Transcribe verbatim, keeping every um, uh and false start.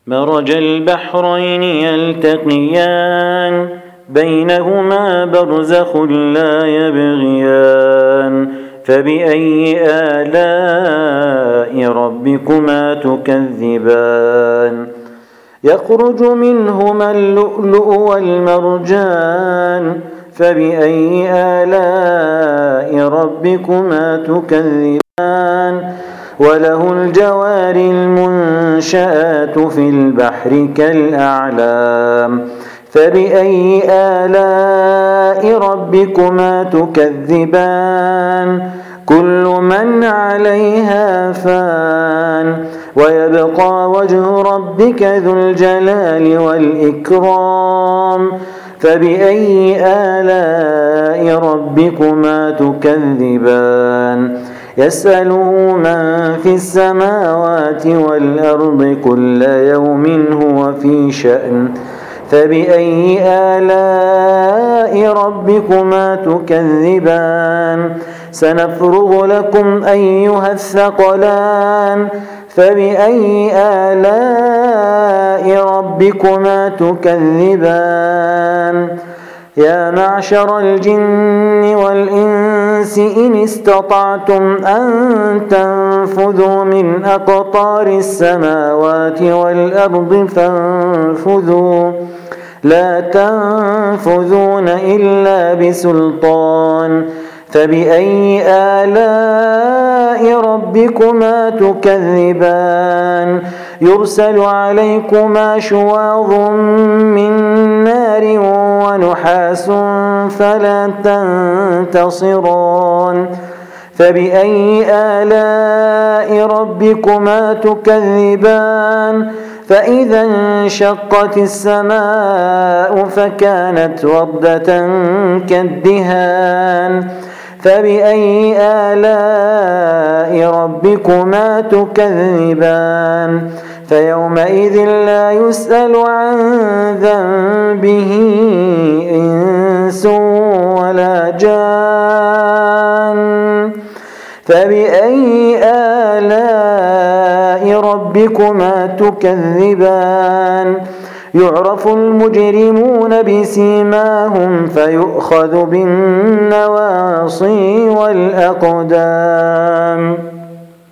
مرج البحرين يلتقيان بينهما برزخ لا يبغيان فبأي آلاء ربكما تكذبان يخرج منهما اللؤلؤ والمرجان فبأي آلاء ربكما تكذبان وله الجوار المنشآت في البحر كالأعلام فبأي آلاء ربكما تكذبان كل من عليها فان ويبقى وجه ربك ذو الجلال والإكرام فبأي آلاء ربكما تكذبان يسأله من في السماوات والأرض كل يوم هو في شأن فبأي آلاء ربكما تكذبان سنفرغ لكم أيها الثقلان فبأي آلاء ربكما تكذبان يا معشر الجن والإنس إن استطعتم أن تنفذوا من أقطار السماوات والأرض فانفذوا لا تنفذون إلا بسلطان فبأي آلاء ربكما تكذبان يرسل عليكما شواظ من نار ونحاس فلا تنتصران فبأي آلاء ربكما تكذبان فإذا انشقت السماء فكانت وردة كالدهان فبأي آلاء ربكما تكذبان فيومئذ لا يسأل عن ذنبه إنس ولا جان فبأي آلاء ربكما تكذبان يعرف المجرمون بسيماهم فيؤخذ بالنواصي والأقدام